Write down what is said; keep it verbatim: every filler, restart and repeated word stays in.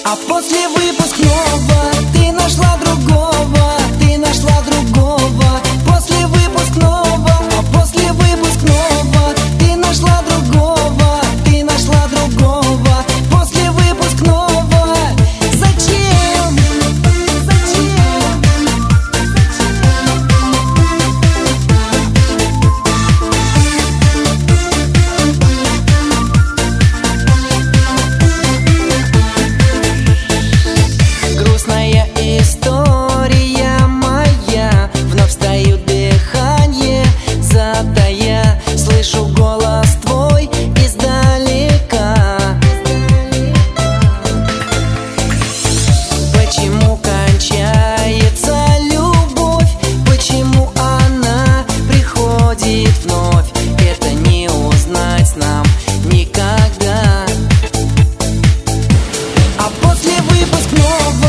А после выпускного ты нашла другого, ты нашла другого. После выпускного, а после выпускного ты нашла другого, ты нашла другого. После выпускного зачем? Зачем? Грустная история моя, вновь встает дыхание, затая слышу голос твой издалека. Почему кончается любовь? Почему она приходит вновь? Это не узнать нам никогда. А после выпускного